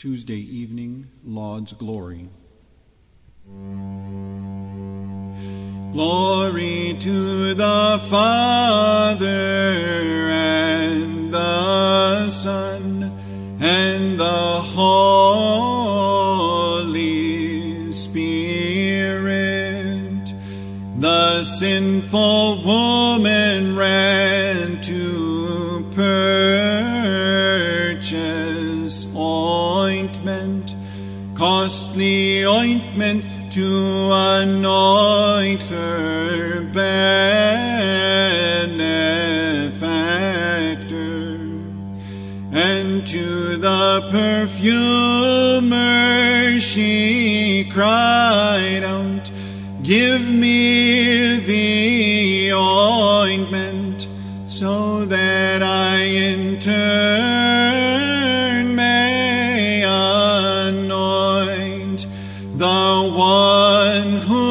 Tuesday evening, Laud's Glory. Glory to the Father and the Son and the Holy Spirit. The sinful woman ran to purchase ointment, costly ointment to anoint her benefactor. And to the perfumer she cried out, "Give me the ointment, so that I in turn may anoint the one who